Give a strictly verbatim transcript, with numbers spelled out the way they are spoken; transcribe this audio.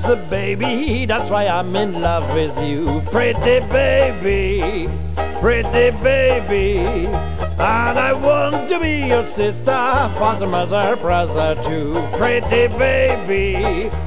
So baby, that's why I'm in love with you. Pretty baby, pretty baby. And I want to be your sister, father, mother, brother too. Pretty baby,